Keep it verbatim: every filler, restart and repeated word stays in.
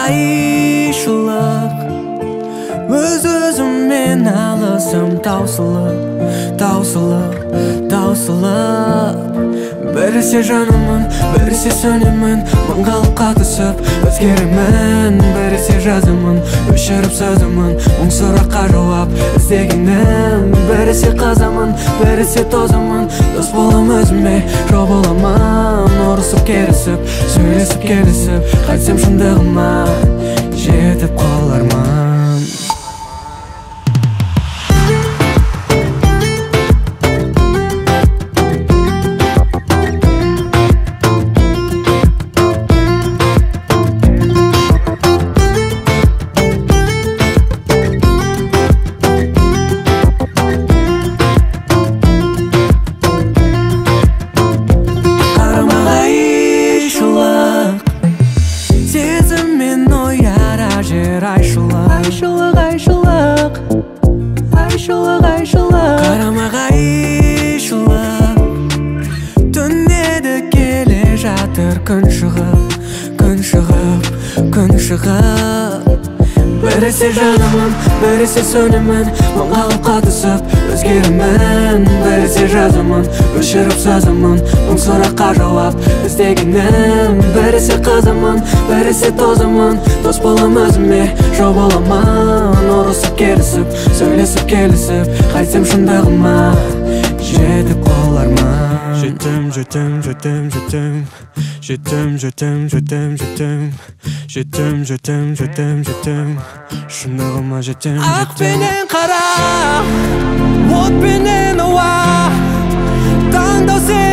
қайшылық Өз-өзіммен алысым таусылып Таусылып, таусылып Біресе жанымын, біресе сөнемін Мың қалыпқа түсіп өзгеремін Біресе жазымын, өшіріп сөзімін Мың сұраққа жауап іздегенім Біресе қазамын, біресе тозамын Дос болам өзіме, жау боламын Ұрысып керісіп, сөйлесіп келісіп Қайтсем шындығыма жетіп қалармын Айшылық, айшылық, айшылық, айшылық Қарама қайшылық Түнеді келе жатыр күн шығып, күн шығып, күн шығып Біресе жанымын, біресе сөнемін Мың қалыпқа түсіп өзгеремін Біресе жазымын, өшіріп сөзімін Мың сұраққа жауап іздегенім Біресе қызымын, біресе тозымын Дос болам өзіме, жау боламын Ұрысып керісіп, сөйлесіп келісіп Қайтсем шындығыма жетіп қалармын Жетім, жетім, жетім, жетім Жетім, жетім, жетім, жетім Жетім, жетім, жетім, жетім Шындығыма жетім, жетім Ақ пенен қара, от пенен ауа Таңдау сен